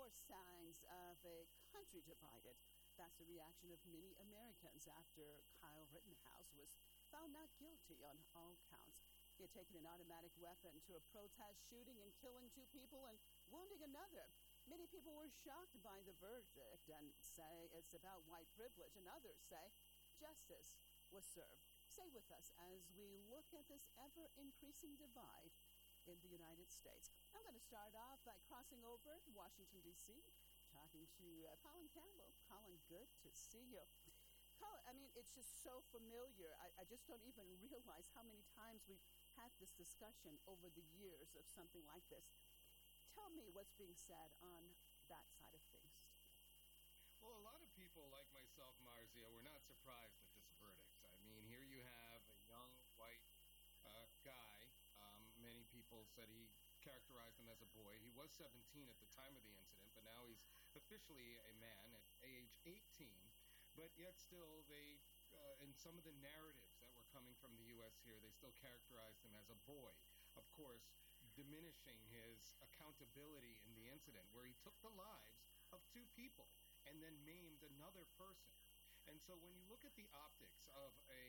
More signs of a country divided. That's the reaction of many Americans after Kyle Rittenhouse was found not guilty on all counts. He had taken an automatic weapon to a protest shooting and killing two people and wounding another. Many people were shocked by the verdict and say it's about white privilege, and others say justice was served. Stay with us as we look at this ever-increasing divide in the United States. I'm going to start off by crossing over to Washington, D.C., talking to Colin Campbell. Colin, good to see you. Colin, I mean, it's just so familiar. I just don't even realize how many times we've had this discussion over the years of something like this. Tell me what's being said on that side of things. Well, a lot of people like myself, Marzia, were not surprised at this verdict. I mean, here you have a young white guy. Many people said he characterized him as a boy. He was 17 at the time of the incident, but now he's officially a man at age 18. But yet still, they, in some of the narratives that were coming from the U.S. here, they still characterized him as a boy. Of course, diminishing his accountability in the incident where he took the lives of two people and then maimed another person. And so when you look at the optics of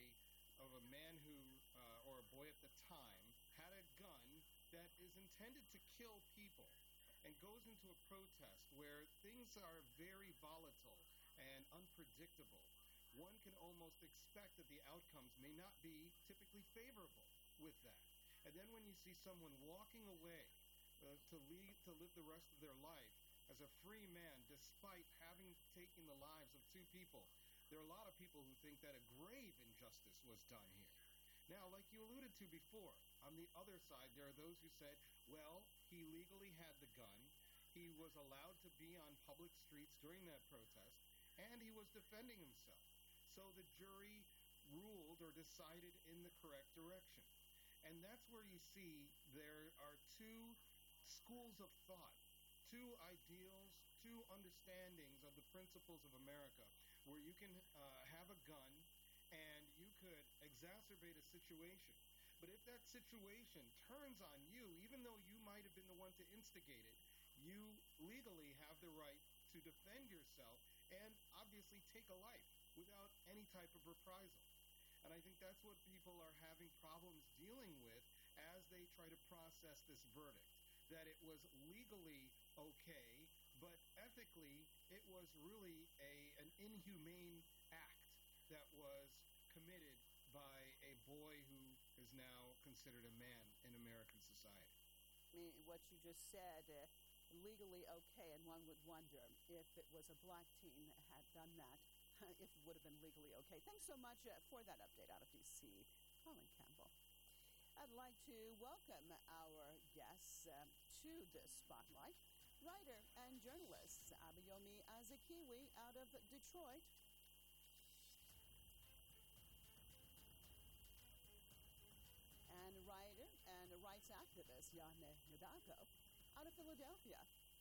a man who, or a boy at the time, had a gun that is intended to kill people and goes into a protest where things are very volatile and unpredictable, one can almost expect that the outcomes may not be typically favorable with that. And then when you see someone walking away to live the rest of their life as a free man, despite having taken the lives of two people, there are a lot of people who think that a grave injustice was done here. Now, like you alluded to before, on the other side, there are those who said, well, he legally had the gun, he was allowed to be on public streets during that protest, and he was defending himself. So the jury ruled or decided in the correct direction. And that's where you see there are two schools of thought, two ideals, two understandings of the principles of America, where you can have a gun and you could exacerbate a situation. But if that situation turns on you, even though you might have been the one to instigate it, you legally have the right to defend yourself and obviously take a life without any type of reprisal. And I think that's what people are having problems dealing with as they try to process this verdict, that it was legally okay, but ethically it was really an inhumane act that was committed by a boy who is now considered a man in American society. I mean, what you just said, legally okay, and one would wonder if it was a black teen that had done that, if it would have been legally okay. Thanks so much for that update out of D.C., Colin Campbell. I'd like to welcome our guests to the spotlight. Writer and journalist Abayomi Azikiwe out of Detroit. And writer and rights activist Yane Nadako out of Philadelphia.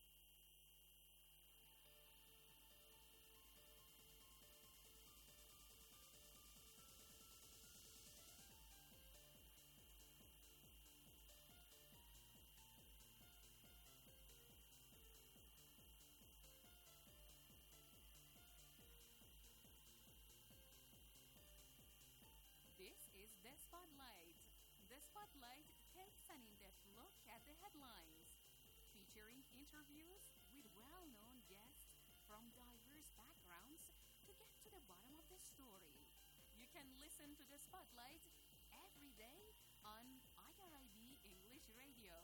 This is The Spotlight. The Spotlight takes an in-depth look at the headlines, featuring interviews with well-known guests from diverse backgrounds to get to the bottom of the story. You can listen to The Spotlight every day on IRIB English Radio.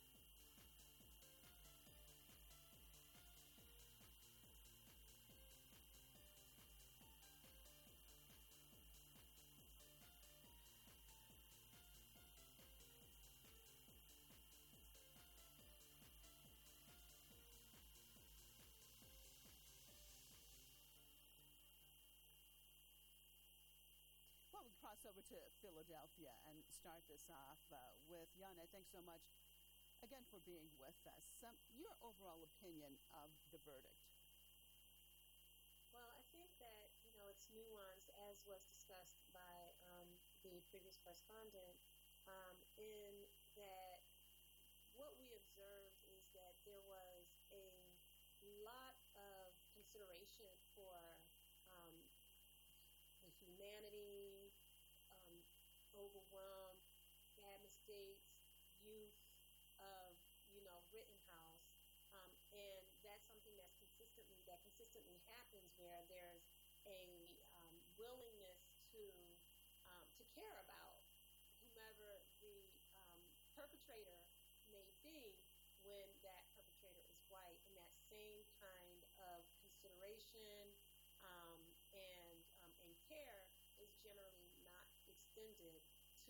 Well, we'll cross over to Philadelphia and start this off with Yane. Thanks so much again for being with us. Your overall opinion of the verdict? Well, I think that, it's nuanced, as was discussed by the previous correspondent, in that what we observed is that there was a consideration for um, the humanity, um, overwhelmed, bad mistakes, youth of Rittenhouse, and that's something that consistently happens where there's a willingness to care about whomever the perpetrator may be when that perpetrator is white, and that same kind of consideration and care is generally not extended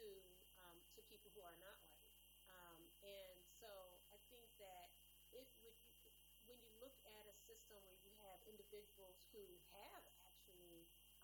to people who are not white. And so I think that if when you look at a system where you have individuals who have actually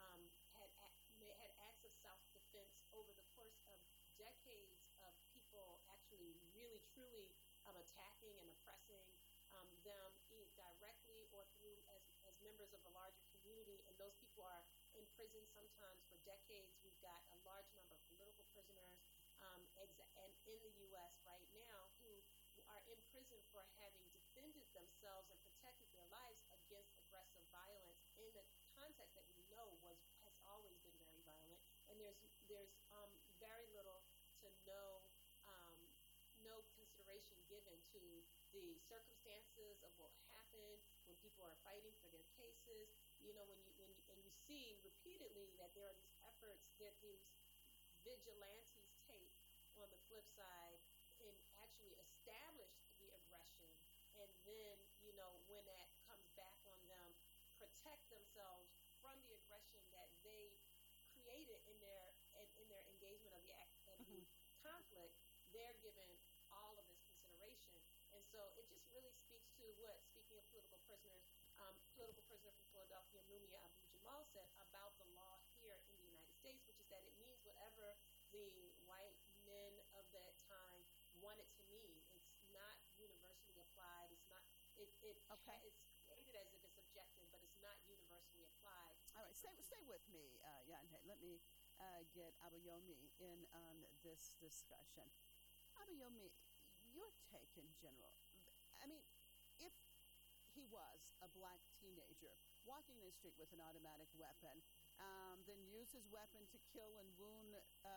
had acts of self-defense over the course of decades of people actually really truly attacking and oppressing them directly or through as members of a larger community, and those people are in prison sometimes for decades. We've got a large number of political prisoners and in the U.S. right now who are in prison for having defended themselves and protected their lives against aggressive violence in a context that we know has always been very violent. And there's very little to um, no consideration given to the circumstances of what happened when people are fighting for their cases. And you see repeatedly that there are these efforts that these vigilantes take on the flip side and actually establish the aggression, and then when that comes back on them, protect themselves from the aggression that they created in their engagement of the Mm-hmm. conflict. They're given all of this consideration, and so it just really speaks to what, speaking of political prisoner from Philadelphia, Mumia Abu-Jamal, said about the law here in the United States, which is that it means whatever the white men of that time want it to mean. It's not universally applied. It's not. Okay. It's created as if it's objective, but it's not universally applied. All right. Stay with me, Yande. Let me get Abayomi in on this discussion. Abayomi, your take in general. I mean, if he was a black teenager walking in the street with an automatic weapon, then used his weapon to kill and wound,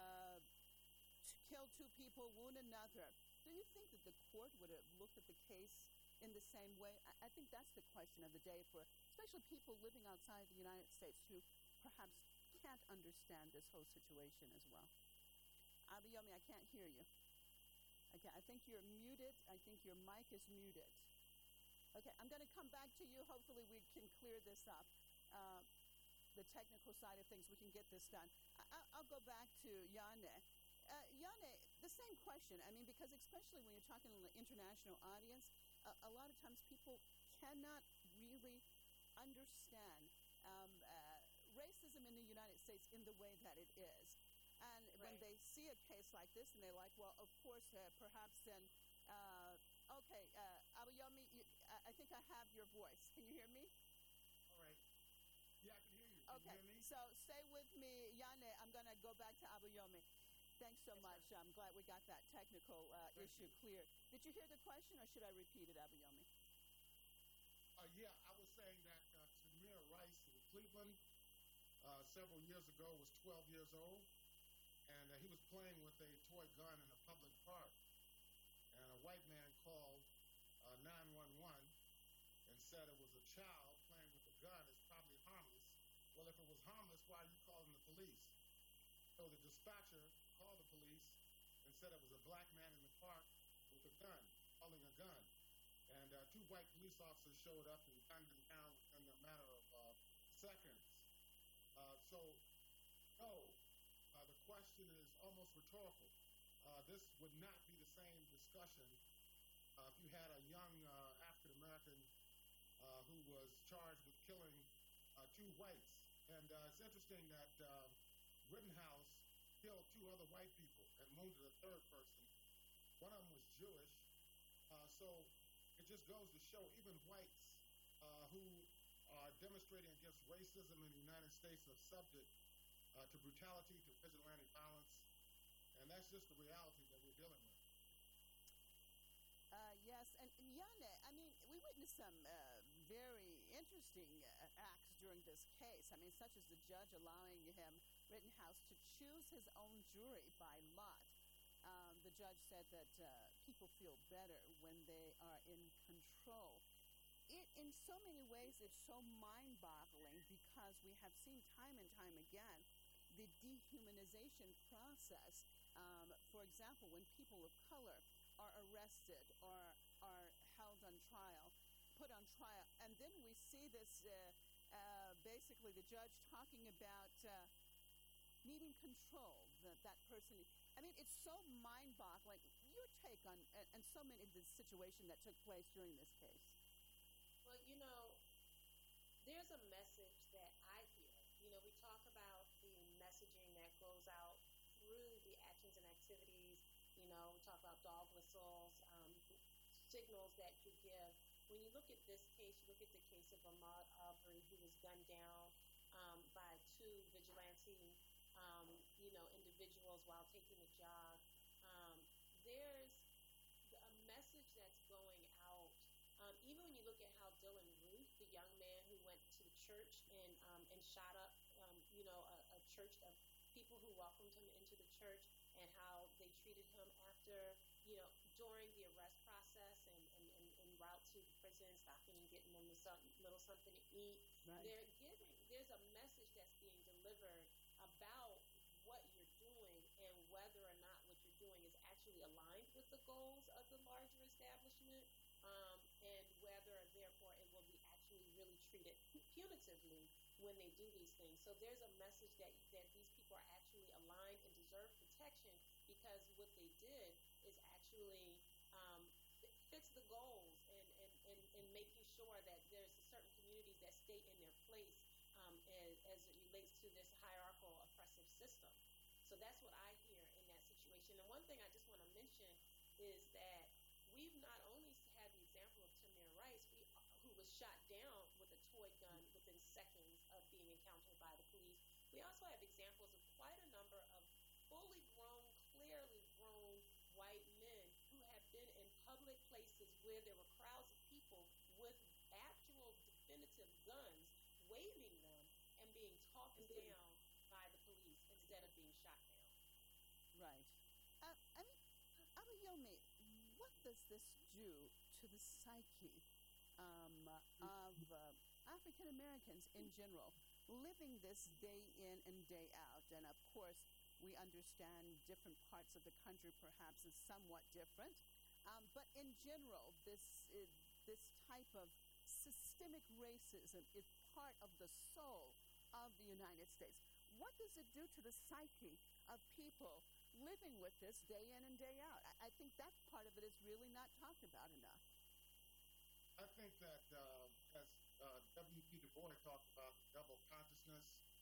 to kill two people, wound another. Do you think that the court would have looked at the case in the same way? I think that's the question of the day for especially people living outside the United States who perhaps can't understand this whole situation as well. Abayomi, I can't hear you. Okay, I think you're muted. I think your mic is muted. Okay, I'm going to come back to you. Hopefully we can clear this up. The technical side of things, we can get this done. I'll go back to Yane. Yane, the same question. I mean, because especially when you're talking to an international audience, a lot of times people cannot really understand racism in the United States in the way that it is. And when Right. they see a case like this, and they're like, well, of course, perhaps then, okay, Abayomi, I think I have your voice. Can you hear me? All right. Yeah, I can hear you. Can Okay, you hear me? so stay with me, Yane. I'm going to go back to Abayomi. Thanks so Yes, much. ma'am. I'm glad we got that technical Thank issue you. clear. Did you hear the question, or should I repeat it, Abayomi? Yeah, I was saying that Tamir Rice in Cleveland several years ago was 12 years old, and he was playing with a toy gun in a public park. And a white man called 911 and said it was a child playing with a gun. It's probably harmless. Well, if it was harmless, why are you calling the police? So the dispatcher called the police and said it was a black man in the park with a gun, holding a gun. And two white police officers showed up and gunned him down within a matter of seconds. So, no, the question is almost rhetorical. This would not be the same discussion if you had a young African American who was charged with killing two whites. And it's interesting that Rittenhouse killed two other white people and wounded a third person. One of them was Jewish. So it just goes to show even whites who are demonstrating against racism in the United States are subject to brutality, to vigilante violence, and that's just the reality that we're dealing with. Yes, and Yane, I mean, we witnessed some very interesting acts during this case. I mean, such as the judge allowing him, Rittenhouse, to choose his own jury by lot. The judge said that people feel better when they are in control. In so many ways, it's so mind-boggling because we have seen time and time again the dehumanization process. For example, when people of color are arrested or are held on trial, put on trial, and then we see this basically the judge talking about needing control, that person. I mean, it's so mind-boggling. Your take on and so many of the situation that took place during this case. Well, there's a message that I hear. We talk about the messaging that goes out through the actions and activities. We talk about dog whistles, signals that you give. When you look at this case, you look at the case of Ahmaud Arbery, who was gunned down by two vigilante, individuals while taking a jog. There's a message that's going out. Even when you look at how Dylan Ruth, the young man who went to the church and shot up, a church of people who welcomed him into the church, and how they treated him after, during the arrest process and route to the prison, stopping and getting them little something to eat. Right. There's a message that's being delivered about what you're doing and whether or not what you're doing is actually aligned with the goals of the larger establishment, and whether, therefore, it will be actually really treated punitively when they do these things. So there's a message that these people are actually aligned and deserve protection because what they did is actually fits the goals and making sure that there's certain communities that stay in their place as it relates to this hierarchical oppressive system. So that's what I hear in that situation. And one thing I just want to mention is that we've not only had the example of Tamir Rice, who was shot down with a toy gun within seconds of being encountered by the police. We also have examples of quite a number of fully grown, clearly grown white men who have been in public places where there were crowds of people with actual definitive guns, waving them and being talked down by the police instead of being shot down. Right. I mean, Abayomi, what does this do to the psyche of African Americans in general, living this day in and day out? And of course, we understand different parts of the country perhaps is somewhat different, but in general, this type of systemic racism is part of the soul of the United States. What does it do to the psyche of people living with this day in and day out? I think that part of it is really not talked about enough. I think that as W.P. Du Bois talked about double consciousness,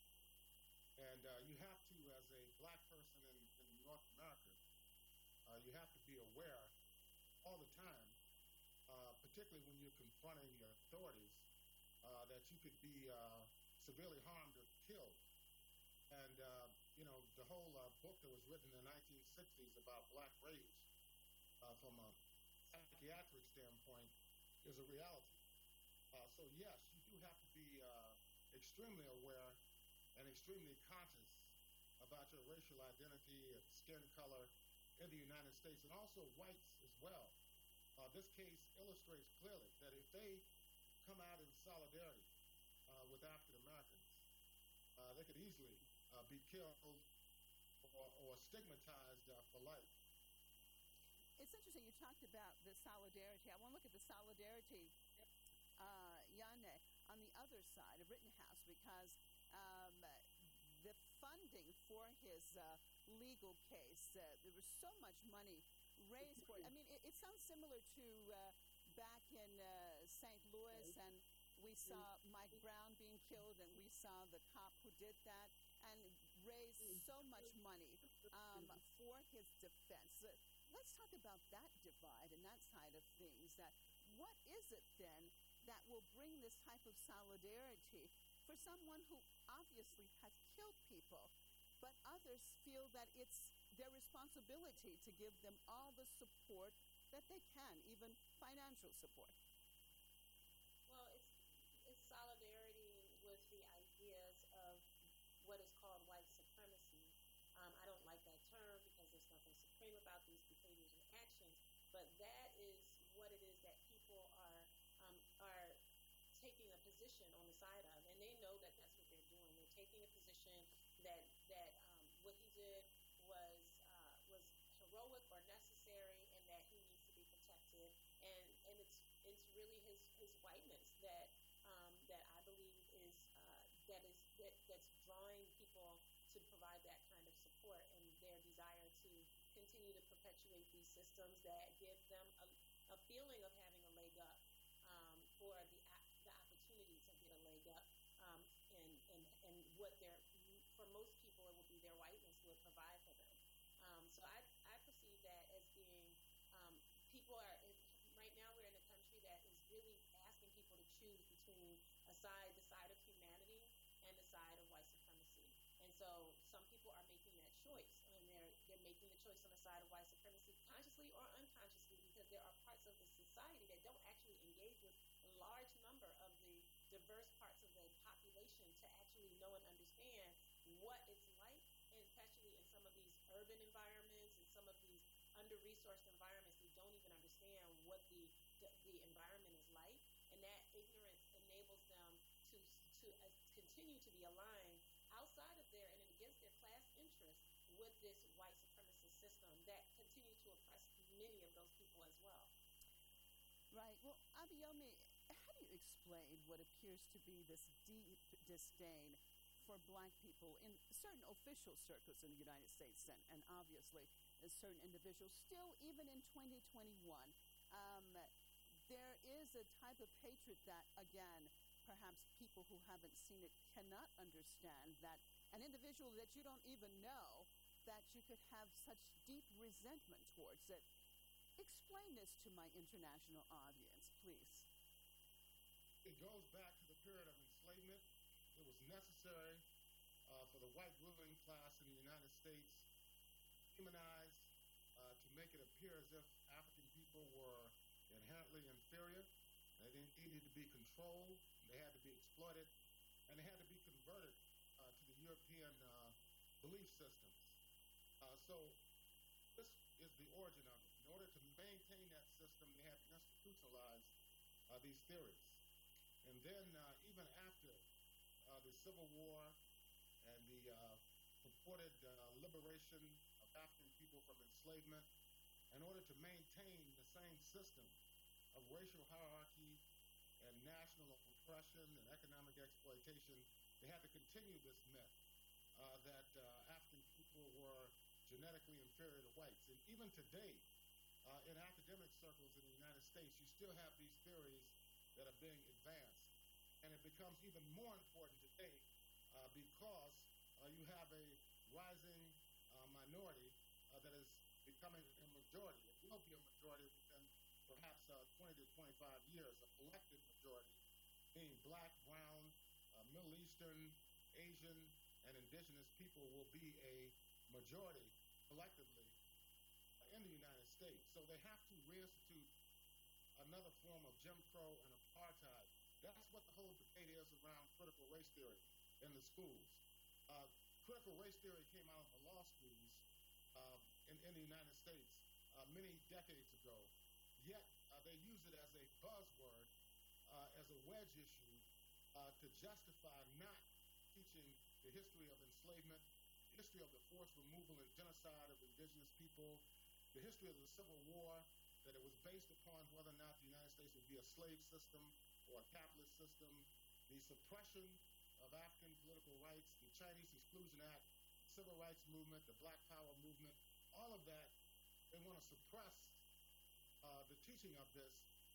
and you have to, as a black person in North America, you have to be aware all the time, particularly when you're confronting your authorities, that you could be severely harmed or killed. And, the whole book that was written in the 1960s about black rage, from a psychiatric standpoint, is a reality. So yes, you do have to be extremely aware and extremely conscious about your racial identity and skin color in the United States, and also whites as well. This case illustrates clearly that if they come out in solidarity with African Americans, they could easily be killed or stigmatized for life. It's interesting you talked about the solidarity. I want to look at the solidarity, Yane, on the other side of Rittenhouse, because the funding for his legal case, there was so much money raised for it. I mean, it sounds similar to back in St. Louis, and we saw Mike Brown being killed, and we saw the cop who did that, and raised so much money for his defense. Let's talk about that divide and that side of things. That what is it then that will bring this type of solidarity for someone who obviously has killed people, but others feel that it's their responsibility to give them all the support that they can, even financial support? Well, it's solidarity with the ideas of what is called white supremacy. I don't like that term because there's nothing supreme about these behaviors and actions, but that is what it is that people are taking a position on the side of, and they know that that's what they're doing. They're taking a position that what he did was heroic or necessary, and that he needs to be protected. And it's really his whiteness that I believe is that's drawing people to provide that kind of support, and their desire to continue to perpetuate these systems that give them a feeling of having a leg up, or the opportunity to get a leg up, and what their for most people it would be their whiteness would provide for them. So I perceive that as being people are right now we're in a country that is really asking people to choose between the side of humanity and the side of white supremacy. And so some people are making that choice, and they're making the choice on the side of white supremacy consciously or unconsciously, because there are parts of the society that don't actually engage with a large number of the diverse parts of the population to actually know and understand what it's like, and especially in some of these urban environments and some of these under-resourced environments. They don't even understand what the environment is like, and that ignorance enables them to continue to be aligned outside of their and against their class interests with this white supremacist system that continues to oppress many of those people as well. Right. Well, Abayomi, how do you explain what appears to be this deep disdain for black people in certain official circles in the United States, and obviously in certain individuals, still even in 2021? There is a type of hatred that, again, perhaps people who haven't seen it cannot understand, that an individual that you don't even know, that you could have such deep resentment towards it. Explain this to my international audience, please. It goes back to the period of enslavement. It was necessary for the white ruling class in the United States to humanize, to make it appear as if African people were inherently inferior. They needed to be controlled, they had to be exploited, and they had to be converted to the European belief systems. So this is the origin of it. In order to maintain that system, they had to institutionalize these theories. And then even after the Civil War and the purported liberation of African people from enslavement, in order to maintain the same system of racial hierarchy and national oppression and economic exploitation, they had to continue this myth that African people were genetically inferior to whites. And even today, in academic circles in the United States, you still have these theories that are being advanced. And it becomes even more important today because you have a rising minority that is becoming a majority. It will be a majority within perhaps 20 to 25 years, a collective majority, being black, brown, Middle Eastern, Asian, and indigenous people will be a majority collectively in the United States. So they have to reinstitute another form of Jim Crow and apartheid. That's what the whole debate is around critical race theory in the schools. Critical race theory came out of the law schools in the United States many decades ago, yet they use it as a buzzword, as a wedge issue to justify not teaching the history of enslavement, the history of the forced removal and genocide of indigenous people, the history of the Civil War, that it was based upon whether or not the United States would be a slave system or a capitalist system, the suppression of African political rights, the Chinese Exclusion Act, the Civil Rights Movement, the Black Power Movement, all of that, they want to suppress the teaching of this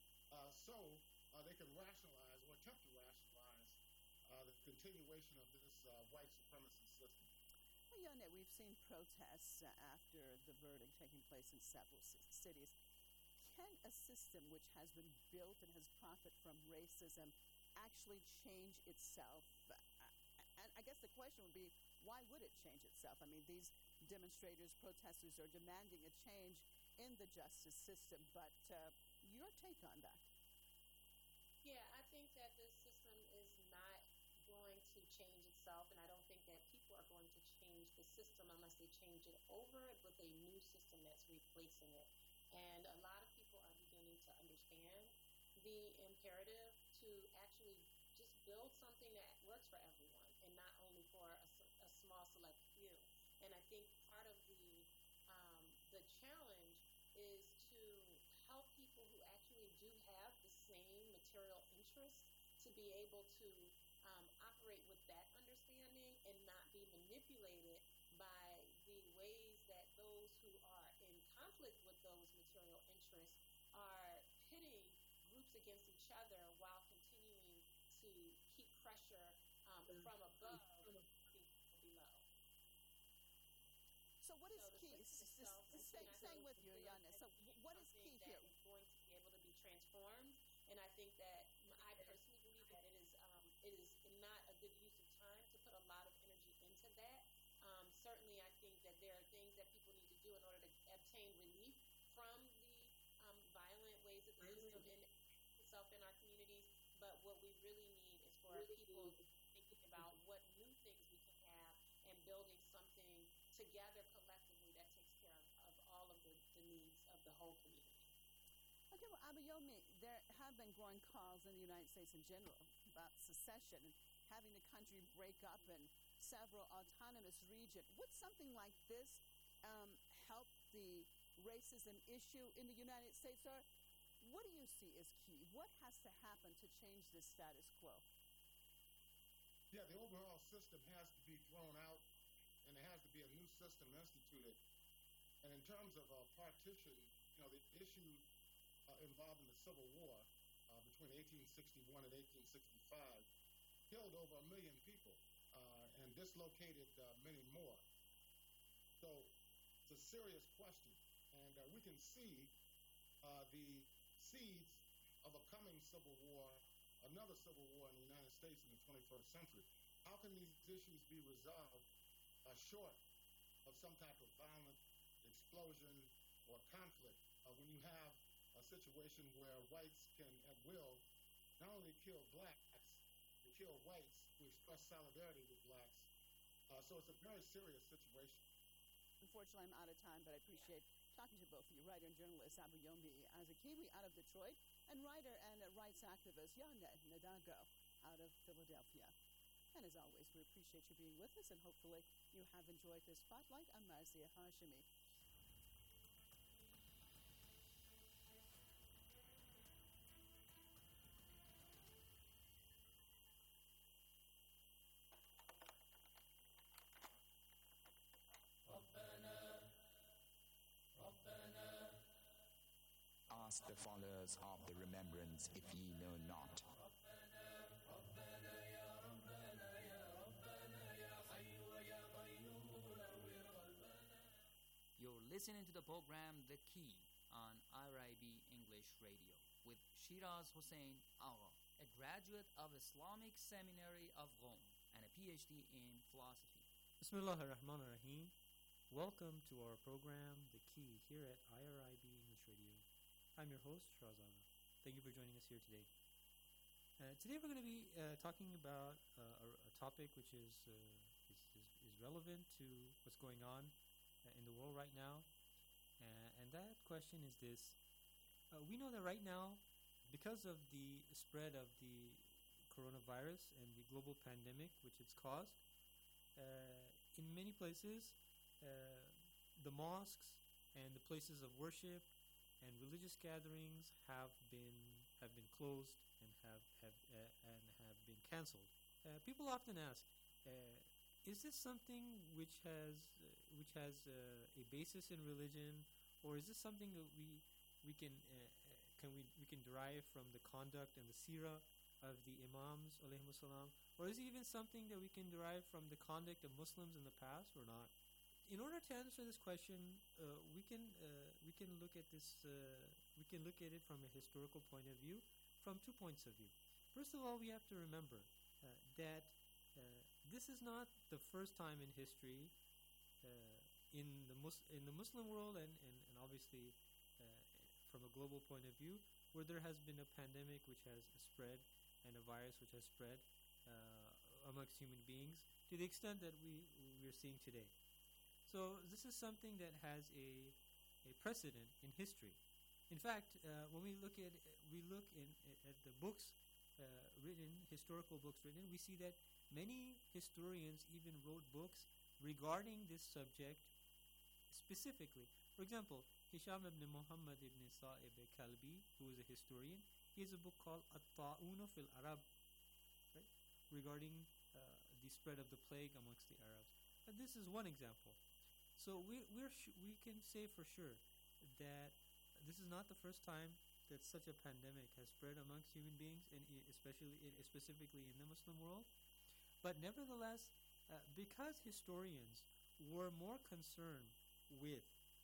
so they can rationalize or attempt to rationalize the continuation of this white supremacist system. Well, Yonette, we've seen protests after the verdict taking place in several cities. Can a system which has been built and has profited from racism actually change itself? And I guess the question would be, why would it change itself? I mean, these demonstrators, protesters are demanding a change in the justice system. But your take on that? Yeah, I think that the system is not going to change itself, and I don't think that people are going to change the system unless they change it over with a new system that's replacing it. And a lot of people are beginning to understand the imperative to actually just build something that works for everyone and not only for a small select few. And I think part of the challenge is to help people who actually do have the same material interests to be able to operate with that understanding and not be manipulated by the ways that those who are in conflict with those material interests are pitting groups against each other while continuing to keep pressure from above people below. So what is So the key? system itself is Staying with you, Yana. So what is key something here? that is going to be able to be transformed, and I think that I personally believe that it is not a good use of time to put a lot of energy into that. Certainly, I think that there are things that people need to do in order to obtain relief from the violent ways that the system itself in our communities. But what we really need is for people thinking about what new things we can have and building something together collectively that takes care of all of the needs of the whole community. Okay, well, Abayomi, there have been growing calls in the United States in general about secession and having the country break up in several autonomous regions. Would something like this help the racism issue in the United States? Or what do you see as key? What has to happen to change this status quo? Yeah, the overall system has to be thrown out, and there has to be a new system instituted. And in terms of partition, the issue involved in the Civil War between 1861 and 1865 killed over 1 million people and dislocated many more. So it's a serious question. And we can see the seeds of a coming civil war, another civil war in the United States in the 21st century. How can these issues be resolved short of some type of violent explosion or conflict when you have a situation where whites can at will not only kill blacks, but kill whites who express solidarity with blacks. So it's a very serious situation. Unfortunately, I'm out of time, but I appreciate talking to both of you, writer and journalist Abayomi Azikiwe out of Detroit, and writer and rights activist Yana Nadago out of Philadelphia. And as always, we appreciate you being with us, and hopefully you have enjoyed this spotlight. I'm Marzia Hashimi. Ask the followers of the remembrance if ye know not. You're listening to the program The Key on IRIB English Radio with Shiraz Hussein Agha, a graduate of Islamic Seminary of Rome and a PhD in philosophy. Bismillah ar-Rahman ar-Rahim. Welcome to our program The Key here at IRIB English Radio. I'm your host, Shiraz Agha. Thank you for joining us here today. Today we're going to be talking about a topic which is relevant to what's going on in the world right now. And that question is this. We know that right now, because of the spread of the coronavirus and the global pandemic which it's caused, in many places, the mosques and the places of worship and religious gatherings have been closed and have been canceled. People often ask, is this something which has a basis in religion, or is this something that we can derive from the conduct and the seerah of the imams alayhimus salam, or is it even something that we can derive from the conduct of Muslims in the past or not? In order to answer this question, we can look at this. We can look at it from a historical point of view, from 2 points of view. First of all, we have to remember that this is not the first time in history in the Muslim world and obviously from a global point of view, where there has been a pandemic which has spread and a virus which has spread amongst human beings to the extent that we're seeing today. So this is something that has a precedent in history. In fact, when we look at the books written, historical books written, we see that many historians even wrote books regarding this subject specifically. For example, Hisham ibn Muhammad ibn Sa'ib Kalbi, who is a historian, he has a book called At-Ta'un fil Arab, right, regarding the spread of the plague amongst the Arabs. And this is one example. So we can say for sure that this is not the first time that such a pandemic has spread amongst human beings, and specifically in the Muslim world. But nevertheless, because historians were more concerned with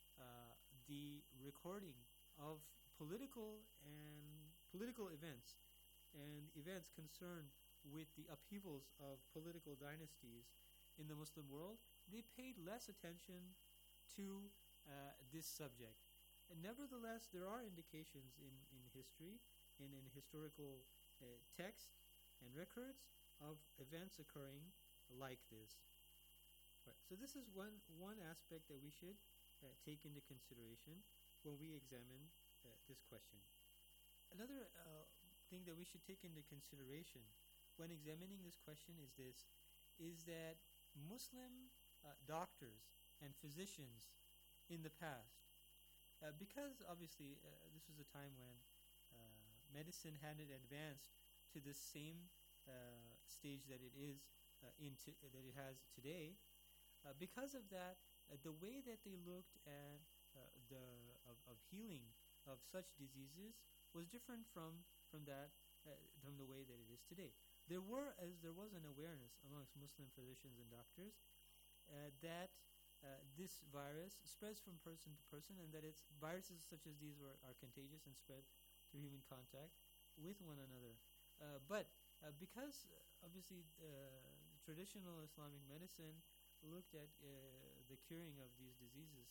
the recording of political events and events concerned with the upheavals of political dynasties in the Muslim world, they paid less attention to this subject. And nevertheless, there are indications in history and in historical texts and records of events occurring like this. Right. So this is one aspect that we should take into consideration when we examine this question. Another thing that we should take into consideration when examining this question is that Muslim doctors and physicians in the past, because obviously this was a time when medicine hadn't advanced to the same stage that it has today. Because of that, the way that they looked at of healing of such diseases was different from the way that it is today. There was an awareness amongst Muslim physicians and doctors that this virus spreads from person to person, and that viruses such as these are contagious and spread through human contact with one another. But because obviously traditional Islamic medicine looked at the curing of these diseases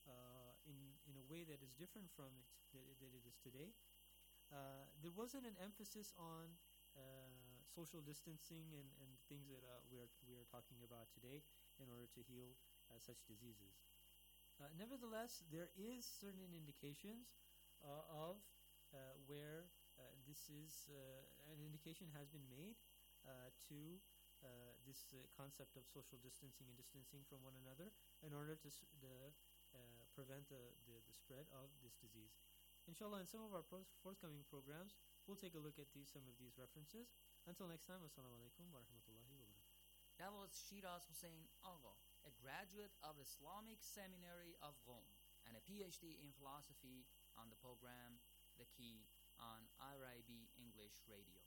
in a way that is different from that it is today, there wasn't an emphasis on social distancing and things that we are talking about today in order to heal such diseases. Nevertheless, there is certain indications of where this is an indication has been made to this concept of social distancing and distancing from one another in order to prevent the spread of this disease. Inshallah, in some of our forthcoming programs, we'll take a look at some of these references. Until next time, assalamu alaikum wa rahmatullahi wa barakatuh. That was Shiraz Hussain Agha, a graduate of Islamic Seminary of Rome and a PhD in philosophy, on the program The Key on IRIB English Radio.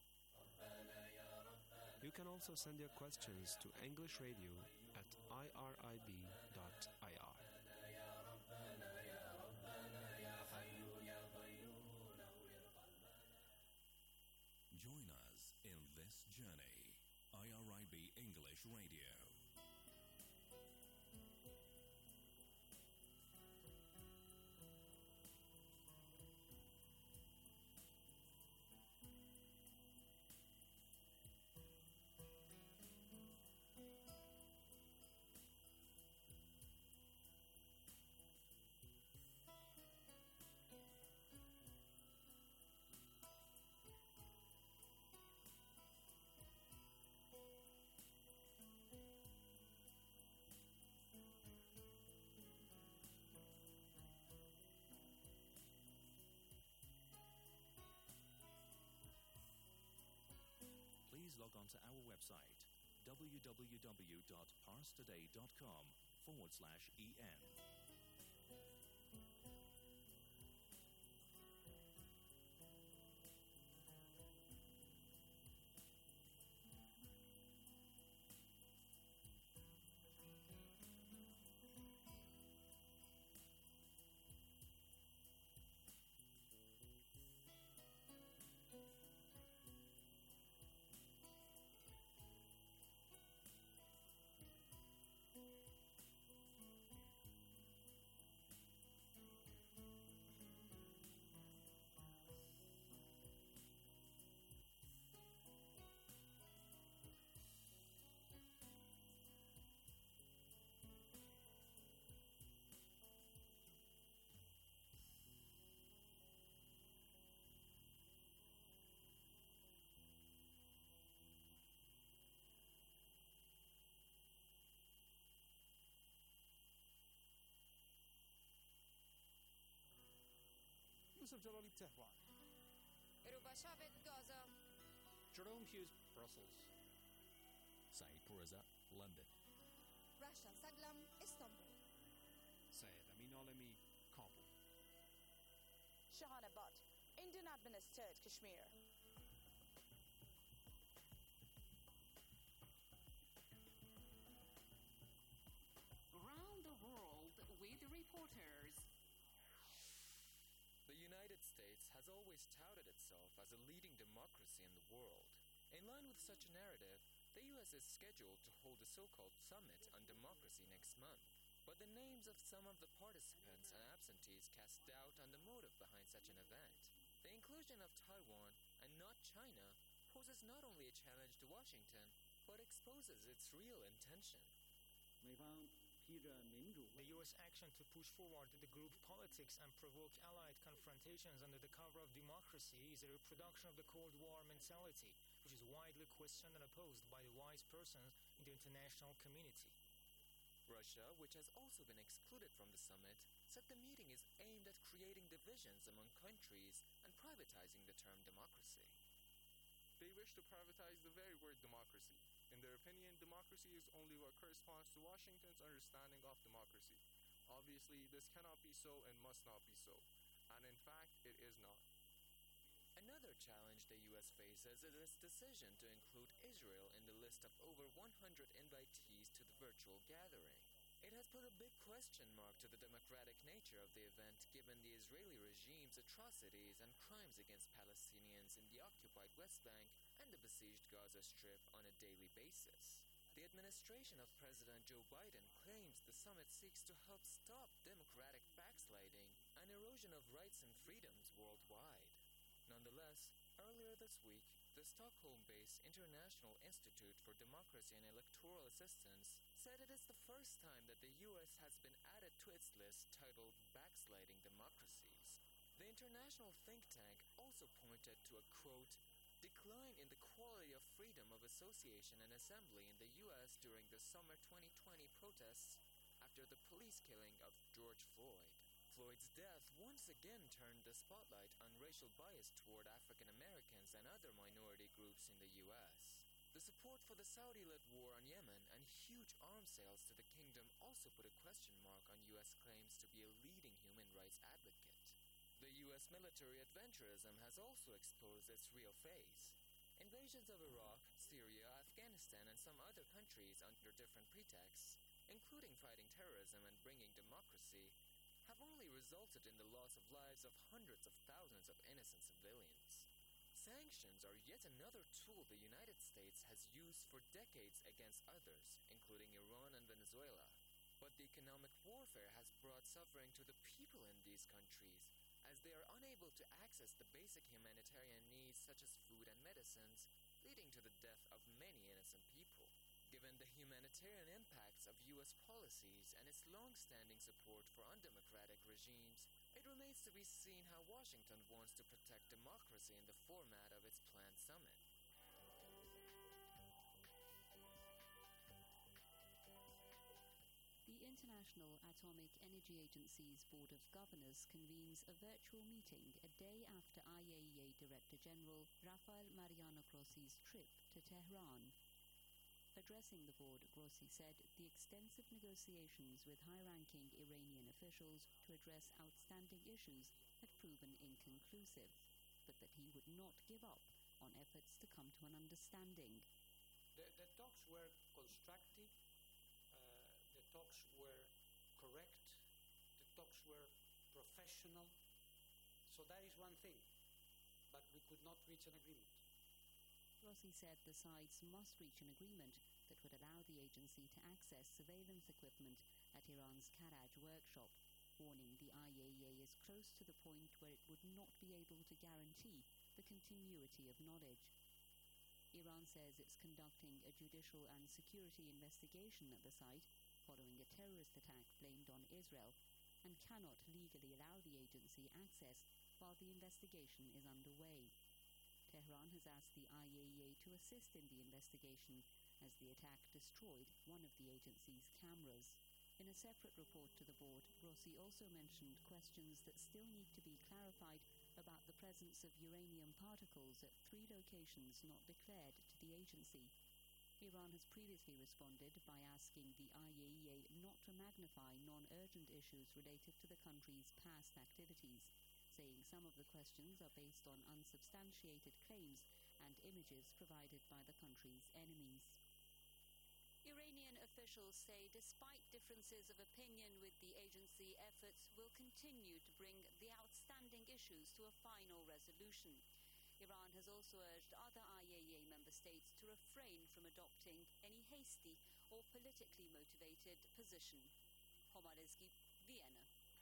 You can also send your questions to English Radio at irib.ir. Join us in this journey. IRIB English Radio. Please log on to our website www.parstoday.com/en. Yusuf Jalali, Tehran. Ruba Shavit, Gaza. Jerome Hughes, Brussels. Saeed Pourreza, London. Rasha Saglam, Istanbul. Syed Amin Alemi, Kabul. Shahana Butt, Indian administered Kashmir. Around the world with reporters. The United States has always touted itself as a leading democracy in the world. In line with such a narrative, the U.S. is scheduled to hold a so-called summit on democracy next month. But the names of some of the participants and absentees cast doubt on the motive behind such an event. The inclusion of Taiwan, and not China, poses not only a challenge to Washington, but exposes its real intention. The U.S. action to push forward the group politics and provoke allied confrontations under the cover of democracy is a reproduction of the Cold War mentality, which is widely questioned and opposed by the wise persons in the international community. Russia, which has also been excluded from the summit, said the meeting is aimed at creating divisions among countries and privatizing the term democracy. They wish to privatize the very word democracy. In their opinion, democracy is only what corresponds to Washington's understanding of democracy. Obviously, this cannot be so and must not be so. And in fact, it is not. Another challenge the U.S. faces is its decision to include Israel in the list of over 100 invitees to the virtual gathering. It has put a big question mark to the democratic nature of the event given the Israeli regime's atrocities and crimes against Palestinians in the occupied West Bank and the besieged Gaza Strip on a daily basis. The administration of President Joe Biden claims the summit seeks to help stop democratic backsliding and erosion of rights and freedoms worldwide. Nonetheless, earlier this week, the Stockholm-based International Institute for Democracy and Electoral Assistance said it is the first time that the U.S. has been added to its list titled Backsliding Democracies. The international think tank also pointed to a, quote, decline in the quality of freedom of association and assembly in the U.S. during the summer 2020 protests after the police killing of George Floyd. Floyd's death once again turned the spotlight on racial bias toward African Americans and other minority groups in the U.S. The support for the Saudi-led war on Yemen and huge arms sales to the kingdom also put a question mark on U.S. claims to be a leading human rights advocate. The U.S. military adventurism has also exposed its real face. Invasions of Iraq, Syria, Afghanistan, and some other countries under different pretexts, including fighting terrorism and bringing democracy, have only resulted in the loss of lives of hundreds of thousands of innocent civilians. Sanctions are yet another tool the United States has used for decades against others, including Iran and Venezuela. But the economic warfare has brought suffering to the people in these countries, as they are unable to access the basic humanitarian needs such as food and medicines, leading to the death of many innocent people. Given the humanitarian impacts of U.S. policies and its long-standing support for undemocratic regimes, it remains to be seen how Washington wants to protect democracy in the format of its planned summit. The International Atomic Energy Agency's Board of Governors convenes a virtual meeting a day after IAEA Director General Rafael Mariano Grossi's trip to Tehran. Addressing the board, Grossi said the extensive negotiations with high-ranking Iranian officials to address outstanding issues had proven inconclusive, but that he would not give up on efforts to come to an understanding. The talks were constructive, the talks were correct, the talks were professional, so that is one thing, but we could not reach an agreement. Grossi said the sides must reach an agreement that would allow the agency to access surveillance equipment at Iran's Karaj workshop, warning the IAEA is close to the point where it would not be able to guarantee the continuity of knowledge. Iran says it's conducting a judicial and security investigation at the site following a terrorist attack blamed on Israel, and cannot legally allow the agency access while the investigation is underway. Tehran has asked the IAEA to assist in the investigation as the attack destroyed one of the agency's cameras. In a separate report to the board, Grossi also mentioned questions that still need to be clarified about the presence of uranium particles at 3 locations not declared to the agency. Iran has previously responded by asking the IAEA not to magnify non-urgent issues related to the country's past activities, saying some of the questions are based on unsubstantiated claims and images provided by the country's enemies. Iranian officials say despite differences of opinion with the agency, efforts will continue to bring the outstanding issues to a final resolution. Iran has also urged other IAEA member states to refrain from adopting any hasty or politically motivated position. Homalezgi, Vienna.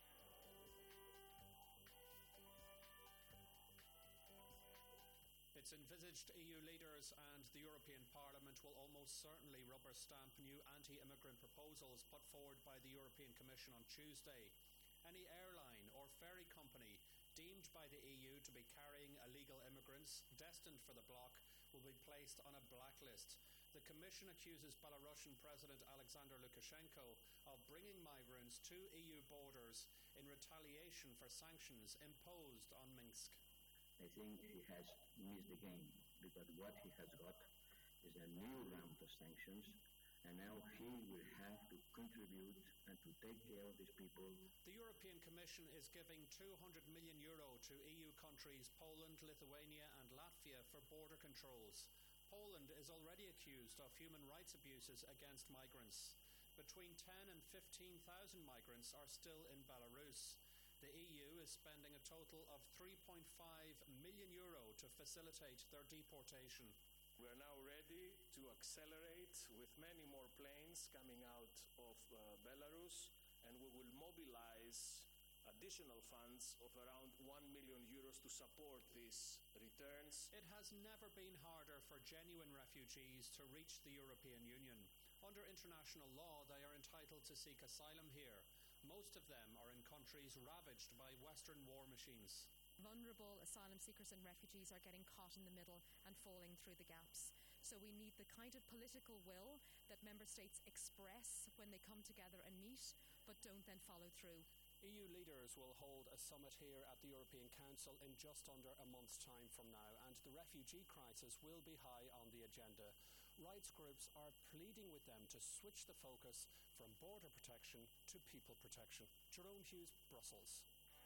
It's envisaged EU leaders and the European Parliament will almost certainly rubber stamp new anti-immigrant proposals put forward by the European Commission on Tuesday. Any airline or ferry company deemed by the EU to be carrying illegal immigrants destined for the bloc will be placed on a blacklist. The Commission accuses Belarusian President Alexander Lukashenko of bringing migrants to EU borders in retaliation for sanctions imposed on Minsk. I think he has missed the game, because what he has got is a new round of sanctions, and now he will have to contribute and to take care of these people. The European Commission is giving €200 million to EU countries Poland, Lithuania and Latvia for border controls. Poland is already accused of human rights abuses against migrants. Between 10 and 15,000 migrants are still in Belarus. The EU is spending a total of €3.5 million to facilitate their deportation. We are now ready to accelerate with many more planes coming out of Belarus, and we will mobilize additional funds of around €1 million to support these returns. It has never been harder for genuine refugees to reach the European Union. Under international law, they are entitled to seek asylum here. Most of them are in countries ravaged by Western war machines. Vulnerable asylum seekers and refugees are getting caught in the middle and falling through the gaps. So we need the kind of political will that member states express when they come together and meet, but don't then follow through. EU leaders will hold a summit here at the European Council in just under a month's time from now, and the refugee crisis will be high on the agenda. Rights groups are pleading with them to switch the focus from border protection to people protection. Jerome Hughes, Brussels.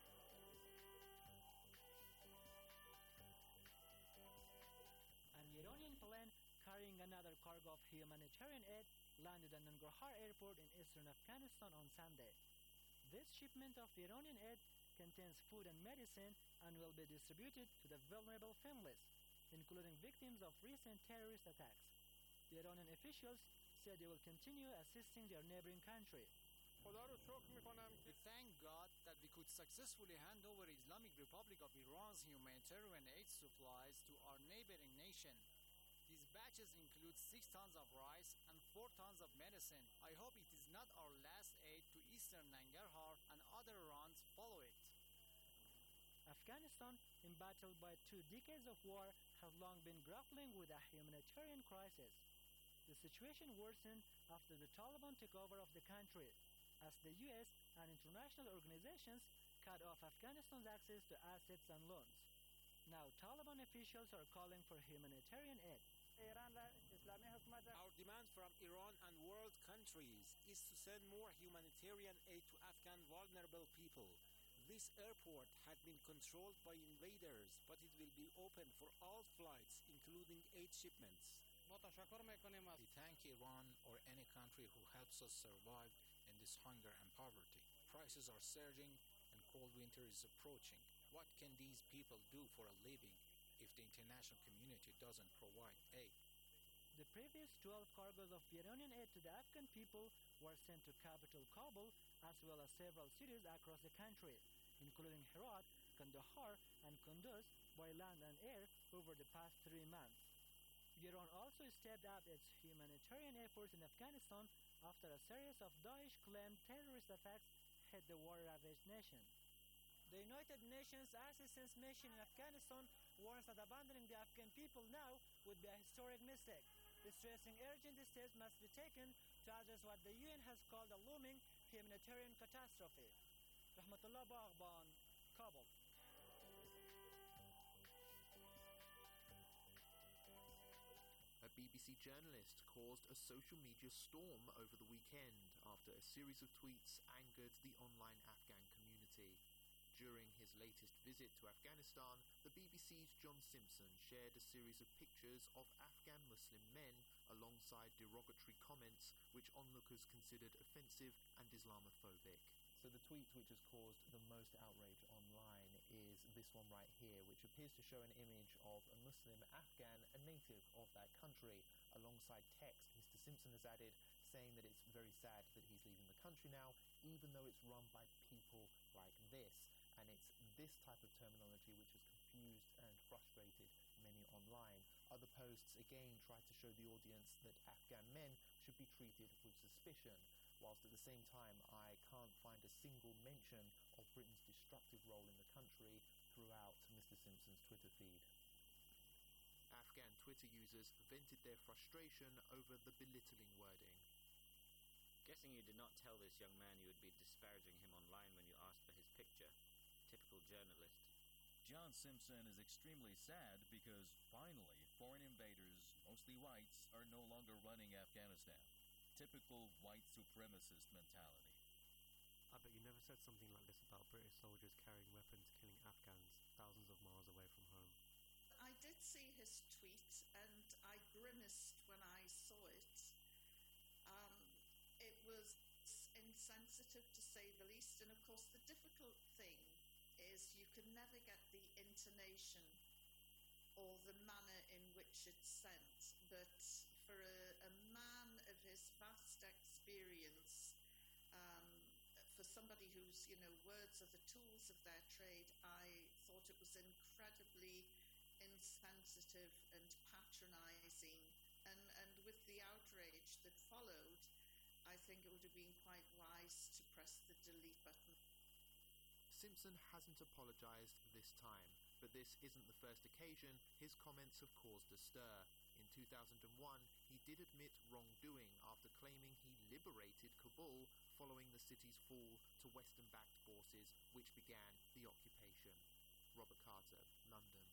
An Iranian plane carrying another cargo of humanitarian aid landed at Nangarhar airport in eastern Afghanistan on Sunday. This shipment of Iranian aid contains food and medicine and will be distributed to the vulnerable families, including victims of recent terrorist attacks. The Iranian officials said they will continue assisting their neighboring country. We thank God that we could successfully hand over Islamic Republic of Iran's humanitarian aid supplies to our neighboring nation. These batches include 6 tons of rice and 4 tons of medicine. I hope it is not our last aid to eastern Nangarhar and other runs follow it. Afghanistan, embattled by 2 decades of war, has long been grappling with a humanitarian crisis. The situation worsened after the Taliban took over of the country, as the US and international organizations cut off Afghanistan's access to assets and loans. Now Taliban officials are calling for humanitarian aid. Our demand from Iran and world countries is to send more humanitarian aid to Afghan vulnerable people. This airport had been controlled by invaders, but it will be open for all flights, including aid shipments. We thank Iran or any country who helps us survive in this hunger and poverty. Prices are surging and cold winter is approaching. What can these people do for a living if the international community doesn't provide aid? The previous 12 cargoes of Iranian aid to the Afghan people were sent to capital Kabul, as well as several cities across the country, including Herat, Kandahar, and Kunduz, by land and air over the past 3 months. Iran also stepped up its humanitarian efforts in Afghanistan after a series of Daesh-claimed terrorist attacks hit the war-ravaged nation. The United Nations Assistance Mission in Afghanistan warns that abandoning the Afghan people now would be a historic mistake, stressing urgent steps must be taken to address what the UN has called a looming humanitarian catastrophe. Rahmatullah Baghban, Kabul. BBC journalist caused a social media storm over the weekend after a series of tweets angered the online Afghan community. During his latest visit to Afghanistan, the BBC's John Simpson shared a series of pictures of Afghan Muslim men alongside derogatory comments which onlookers considered offensive and Islamophobic. So the tweet which has caused the most outrage online is this one right here, which appears to show an image of a Muslim Afghan, a native of that country, alongside text Mr. Simpson has added, saying that it's very sad that he's leaving the country now, even though it's run by people like this. And it's this type of terminology which has confused and frustrated many online. Other posts again tried to show the audience that Afghan men should be treated with suspicion, whilst at the same time I can't find a single mention of Britain's destructive role in the country throughout Mr. Simpson's Twitter feed. Afghan Twitter users vented their frustration over the belittling wording. Guessing you did not tell this young man you would be disparaging him online when you asked for his picture. Typical journalist. John Simpson is extremely sad because, finally, foreign invaders, mostly whites, are no longer running Afghanistan. Typical white supremacist mentality. I bet you never said something like this about British soldiers carrying weapons killing Afghans thousands of miles away from home. I did see his tweet and I grimaced when I saw it. It was insensitive to say the least, and of course the difficult thing is you can never get the intonation or the manner in which it's sent, but for a man of his vast experience, for somebody who's, words are the tools of their trade, I thought it was incredibly insensitive and patronising, and with the outrage that followed, I think it would have been quite wise to press the delete button. Simpson hasn't apologised this time, but this isn't the first occasion his comments have caused a stir. In 2001, he did admit wrongdoing after claiming he liberated Kabul following the city's fall to Western-backed forces which began the occupation. Robert Carter, London.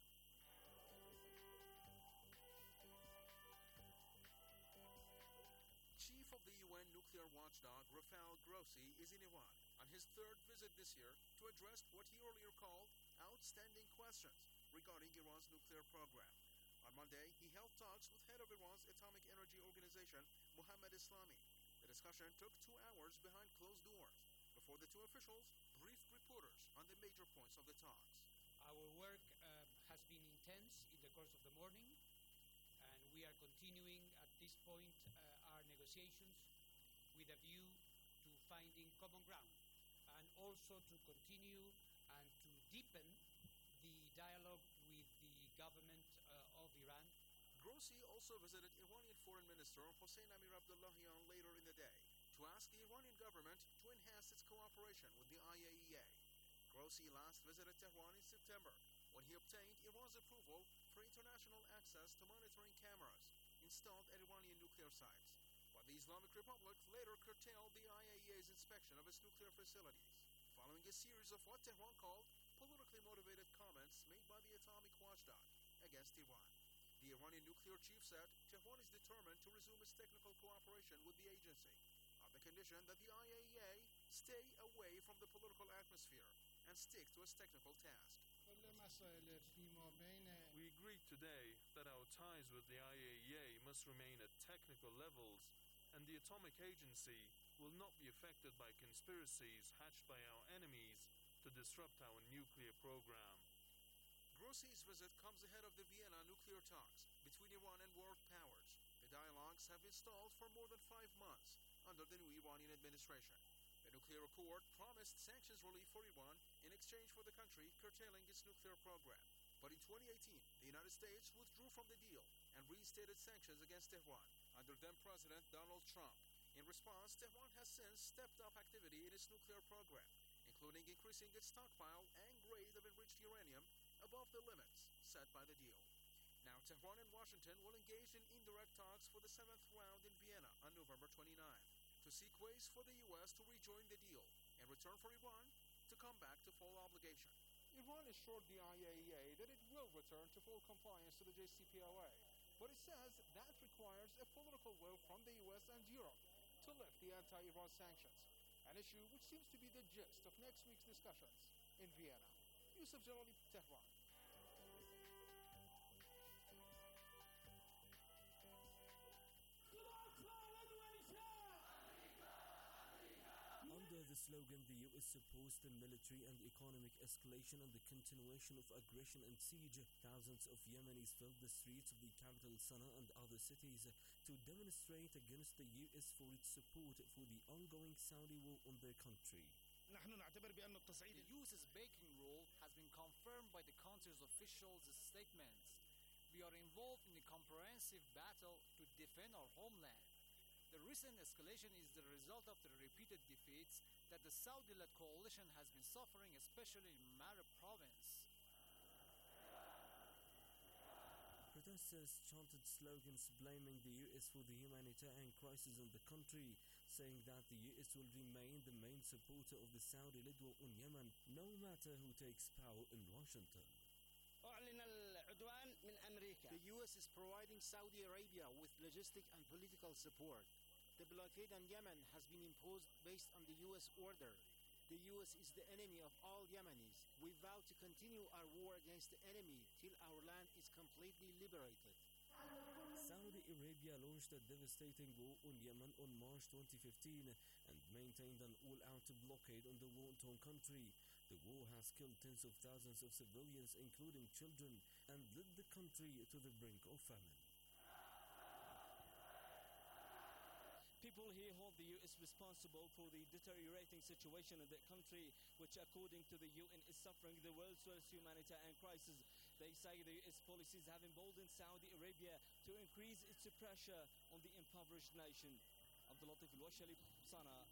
Chief of the UN nuclear watchdog Rafael Grossi is in Iran on his third visit this year to address what he earlier called outstanding questions regarding Iran's nuclear program. On Monday, he held talks with head of Iran's Atomic Energy Organization, Mohammad Islami. The discussion took 2 hours behind closed doors before the two officials briefed reporters on the major points of the talks. Our work has been intense in the course of the morning, and we are continuing at this point our negotiations with a view to finding common ground, and also to continue and to deepen the dialogue with the government of Iran. Grossi also visited Iranian Foreign Minister Hossein Amir Abdullahian later in the day to ask the Iranian government to enhance its cooperation with the IAEA. Grossi last visited Tehran in September when he obtained Iran's approval for international access to monitoring cameras installed at Iranian nuclear sites, but the Islamic Republic later curtailed the IAEA's inspection of its nuclear facilities, following a series of what Tehran called politically motivated comments made by the atomic watchdog against Iran. The Iranian nuclear chief said Tehran is determined to resume its technical cooperation with the agency, on the condition that the IAEA stay away from the political atmosphere and stick to its technical task. We agreed today that our ties with the IAEA must remain at technical levels, and the Atomic Agency will not be affected by conspiracies hatched by our enemies to disrupt our nuclear program. Grossi's visit comes ahead of the Vienna nuclear talks between Iran and world powers. The dialogues have been stalled for more than 5 months under the new Iranian administration. The nuclear accord promised sanctions relief for Iran in exchange for the country curtailing its nuclear program. But in 2018, the United States withdrew from the deal and reinstated sanctions against Tehran under then-President Donald Trump. In response, Tehran has since stepped up activity in its nuclear program, including increasing its stockpile and grade of enriched uranium above the limits set by the deal. Now, Tehran and Washington will engage in indirect talks for the 7th round in Vienna on November 29th to seek ways for the U.S. to rejoin the deal in return for Iran to come back to full obligation. Iran assured the IAEA that it will return to full compliance to the JCPOA, but it says that requires a political will from the US and Europe to lift the anti-Iran sanctions, an issue which seems to be the gist of next week's discussions in Vienna. Yusuf Jalali, Tehran. Under the slogan, the US supports the military and economic escalation and the continuation of aggression and siege, thousands of Yemenis filled the streets of the capital Sana'a and other cities to demonstrate against the US for its support for the ongoing Saudi war on their country. The US's backing role has been confirmed by the country's officials' statements. We are involved in a comprehensive battle to defend our homeland. The recent escalation is the result of the repeated defeats that the Saudi-led coalition has been suffering, especially in Marib province. Protesters chanted slogans blaming the US for the humanitarian crisis in the country, saying that the US will remain the main supporter of the Saudi-led war on Yemen, no matter who takes power in Washington. The US is providing Saudi Arabia with logistic and political support. The blockade on Yemen has been imposed based on the US order. The US is the enemy of all Yemenis. We vow to continue our war against the enemy till our land is completely liberated. Saudi Arabia launched a devastating war on Yemen on March 2015 and maintained an all-out blockade on the war-torn country. The war has killed tens of thousands of civilians, including children, and led the country to the brink of famine. People here hold the US responsible for the deteriorating situation in their country, which according to the UN is suffering the world's worst humanitarian crisis. They say the US policies have emboldened Saudi Arabia to increase its pressure on the impoverished nation. Abdul Latif Al-Washali, Sana'a.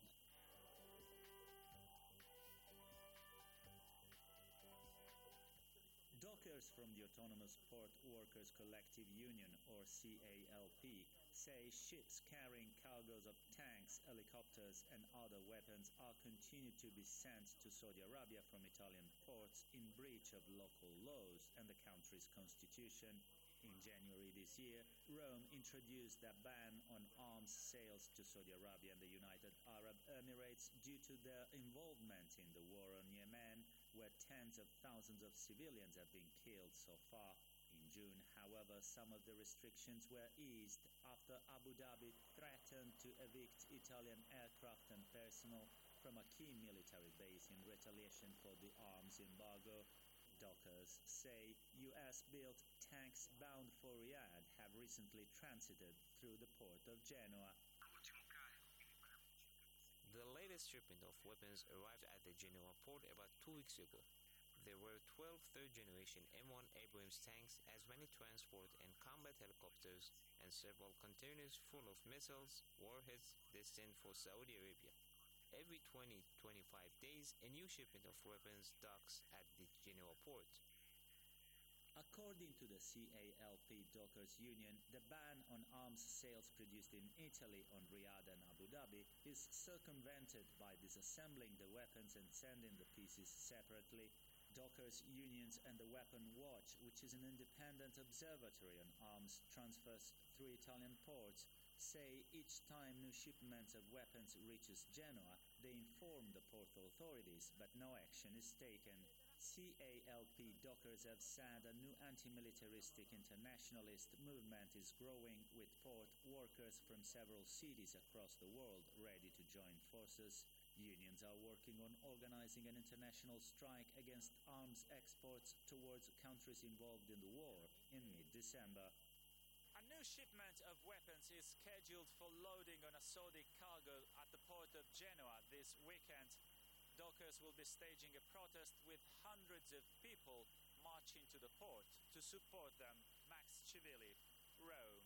Dockers from the Autonomous Port Workers Collective Union, or CALP, say ships carrying cargoes of tanks, helicopters and other weapons are continued to be sent to Saudi Arabia from Italian ports in breach of local laws and the country's constitution. In January this year, Rome introduced a ban on arms sales to Saudi Arabia and the United Arab Emirates due to their involvement in the war on Yemen, where tens of thousands of civilians have been killed so far. In June, however, some of the restrictions were eased after Abu Dhabi threatened to evict Italian aircraft and personnel from a key military base in retaliation for the arms embargo. Dockers say US-built tanks bound for Riyadh have recently transited through the port of Genoa. The latest shipment of weapons arrived at the Genoa port about 2 weeks ago. There were 12 third-generation M1 Abrams tanks, as many transport and combat helicopters, and several containers full of missiles, warheads destined for Saudi Arabia. Every 20-25 days, a new shipment of weapons docks at the Genoa port. According to the CALP Dockers Union, the ban on arms sales produced in Italy on Riyadh and Abu Dhabi is circumvented by disassembling the weapons and sending the pieces separately. Dockers Unions and the Weapon Watch, which is an independent observatory on arms transfers through Italian ports, say each time new shipments of weapons reaches Genoa, they inform the port authorities, but no action is taken. CALP Dockers have said a new anti-militaristic internationalist movement is growing, with port workers from several cities across the world ready to join forces. Unions are working on organizing an international strike against arms exports towards countries involved in the war in mid-December. A new shipment of weapons is scheduled for loading on a Saudi cargo at the port of Genoa this weekend. Dockers will be staging a protest with hundreds of people marching to the port to support them. Max Chivili, Rome.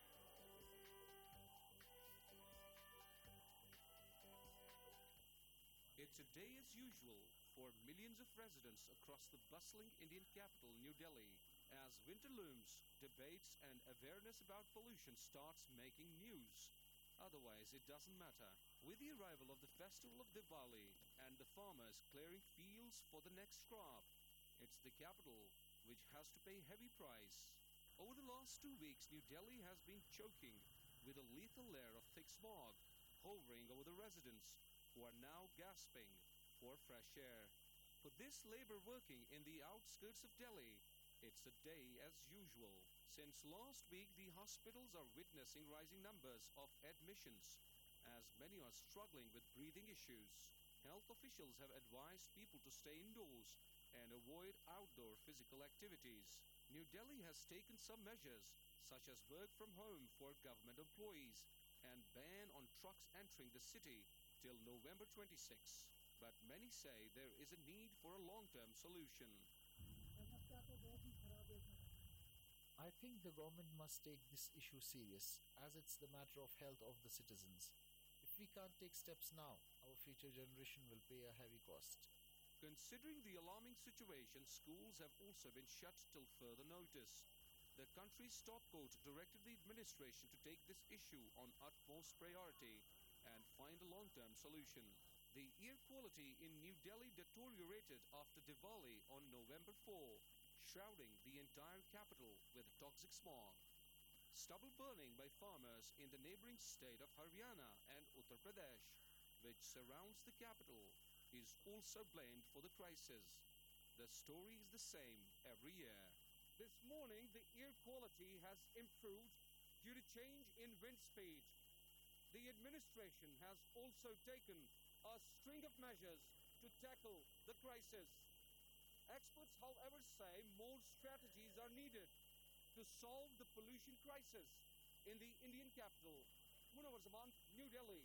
It's a day as usual for millions of residents across the bustling Indian capital, New Delhi. As winter looms, debates and awareness about pollution starts making news. Otherwise, it doesn't matter. With the arrival of the festival of Diwali and the farmers clearing fields for the next crop, it's the capital which has to pay heavy price. Over the last 2 weeks, New Delhi has been choking with a lethal layer of thick smog hovering over the residents, who are now gasping for fresh air. For this labor working in the outskirts of Delhi, it's a day as usual. Since last week, the hospitals are witnessing rising numbers of admissions, as many are struggling with breathing issues. Health officials have advised people to stay indoors and avoid outdoor physical activities. New Delhi has taken some measures, such as work from home for government employees and ban on trucks entering the city till November 26. But many say there is a need for a long-term solution. I think the government must take this issue serious, as it's the matter of health of the citizens. If we can't take steps now, our future generation will pay a heavy cost. Considering the alarming situation, schools have also been shut till further notice. The country's top court directed the administration to take this issue on utmost priority and find a long-term solution. The air quality in New Delhi deteriorated after Diwali on November 4, shrouding the entire capital with toxic smog. Stubble burning by farmers in the neighboring state of Haryana and Uttar Pradesh, which surrounds the capital, is also blamed for the crisis. The story is the same every year. This morning, the air quality has improved due to change in wind speed. The administration has also taken a string of measures to tackle the crisis. Experts, however, say more strategies are needed to solve the pollution crisis in the Indian capital. Munawar Zaman, New Delhi.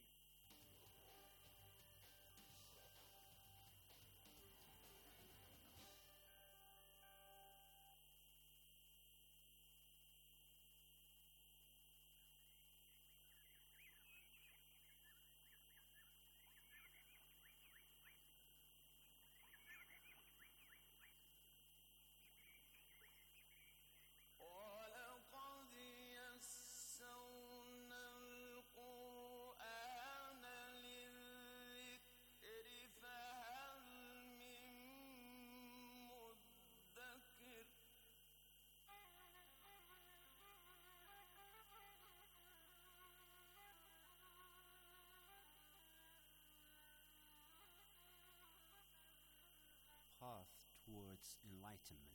ولقد يسرنا القرآن للذكر فهل من مدكر Path towards enlightenment.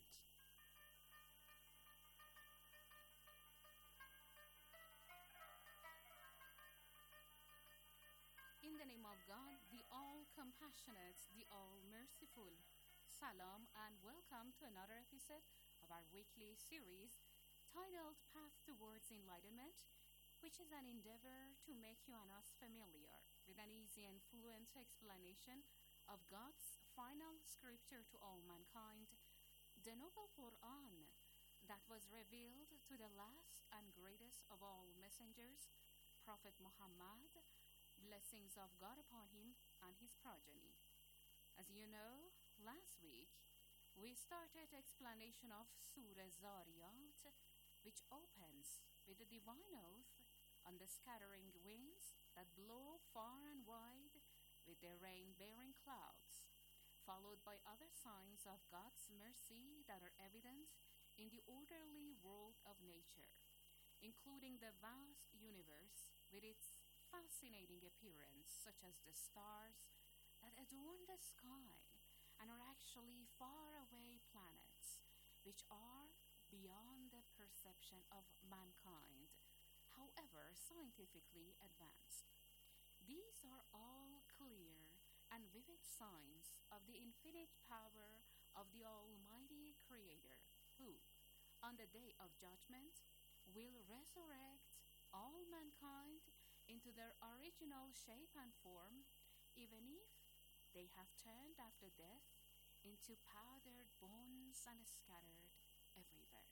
In the name of God, the all-compassionate, the all-merciful. Salam and welcome to another episode of our weekly series titled Path Towards Enlightenment, which is an endeavor to make you and us familiar with an easy and fluent explanation of God's final scripture to all mankind, the Noble Quran, that was revealed to the last and greatest of all messengers, Prophet Muhammad, blessings of God upon him and his progeny. As you know, last week we started explanation of Surah Zariyat, which opens with the divine oath on the scattering winds that blow far and wide with their rain-bearing clouds, followed by other signs of God's mercy that are evident in the orderly world of nature, including the vast universe with its fascinating appearance, such as the stars that adorn the sky and are actually faraway planets, which are beyond the perception of mankind, however scientifically advanced. These are all clear and vivid signs of the infinite power of the Almighty Creator, who, on the day of judgment, will resurrect all mankind into their original shape and form, even if they have turned after death into powdered bones and scattered everywhere.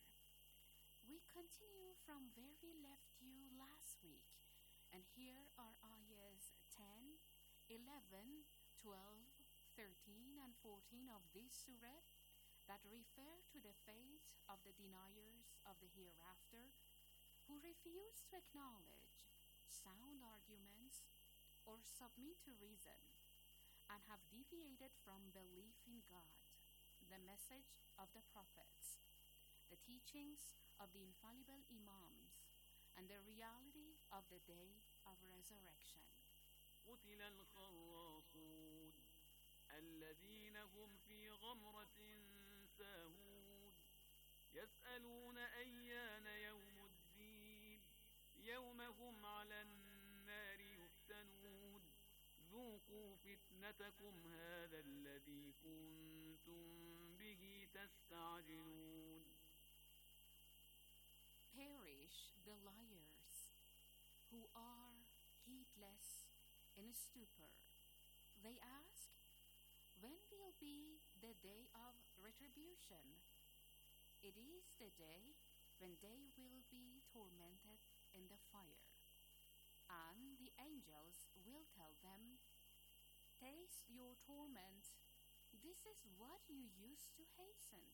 We continue from where we left you last week, and here are ayahs 10, 11, 12, 13, and 14 of this surah that refer to the fate of the deniers of the hereafter, who refuse to acknowledge sound arguments or submit to reason, and have deviated from belief in God, the message of the prophets, the teachings of the infallible Imams, and the reality of the day of resurrection. قتل الخراصون الذين هم في غمرة ساهون يسألون أيان يوم الدين يوم هم على النار يفتنون ذوقوا فتنتكم هذا الذي كنتم به تستعجلون. Perish the liars, who are heedless in stupor. They ask, when will be the day of retribution? It is the day when they will be tormented in the fire. And the angels will tell them, taste your torment. This is what you used to hasten.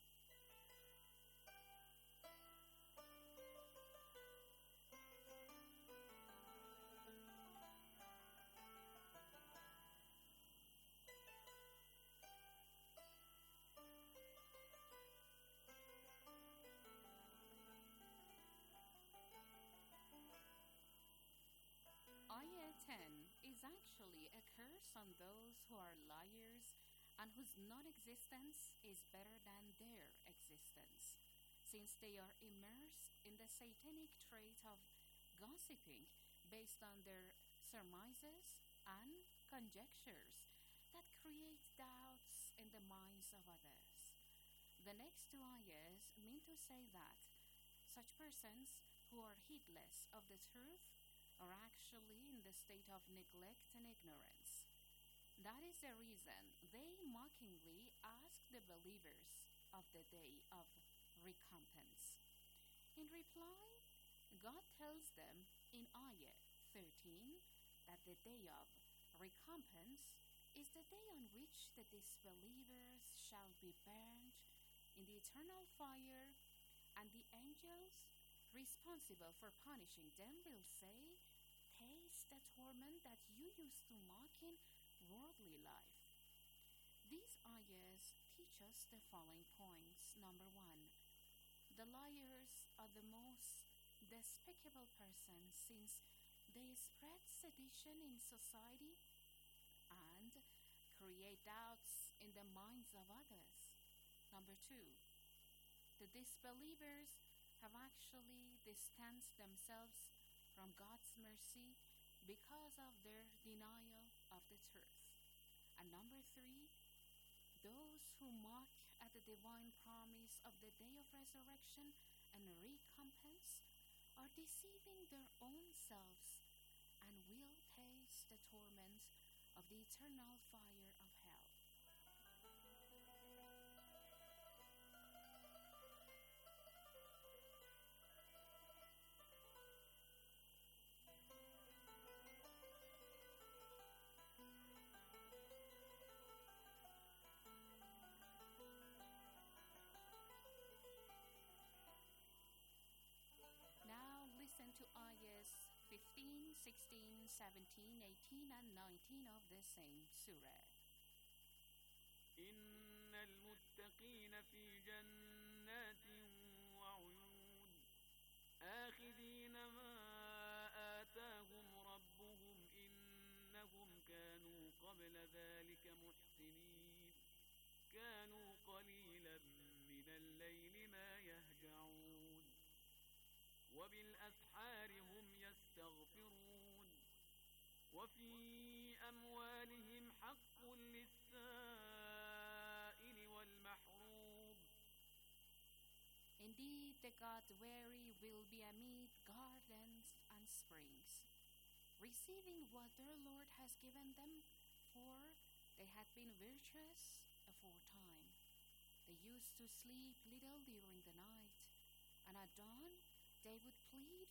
Ayah 10 is actually a curse on those who are liars and whose non-existence is better than their existence, since they are immersed in the satanic trait of gossiping based on their surmises and conjectures that create doubts in the minds of others. The next two ayahs mean to say that such persons who are heedless of the truth are actually in the state of neglect and ignorance. That is the reason they mockingly ask the believers of the day of recompense. In reply, God tells them in Ayah 13 that the day of recompense is the day on which the disbelievers shall be burned in the eternal fire, and the angels responsible for punishing them will say, taste the torment that you used to mock in worldly life. These ayahs teach us the following points. Number 1, the liars are the most despicable persons, since they spread sedition in society and create doubts in the minds of others. Number 2, the disbelievers have actually distanced themselves from God's mercy because of their denial of the truth. And number 3, those who mock at the divine promise of the day of resurrection and recompense are deceiving their own selves and will taste the torment of the eternal fire of hell. To ayahs 15, 16, 17, 18, and 19 of the same surah. إن المتقين في جنات وعيون آخذين ما آتاهم ربهم إنهم كانوا قبل ذلك محسنين كانوا قليلا من الليل ما يهجعون وبالأسحار هم يستغفرون وفي أموالهم حق للسائل والمحروم. Indeed, the God-weary will be amid gardens and springs, receiving what their Lord has given them, for they had been virtuous aforetime. They used to sleep little during the night, and at dawn they would plead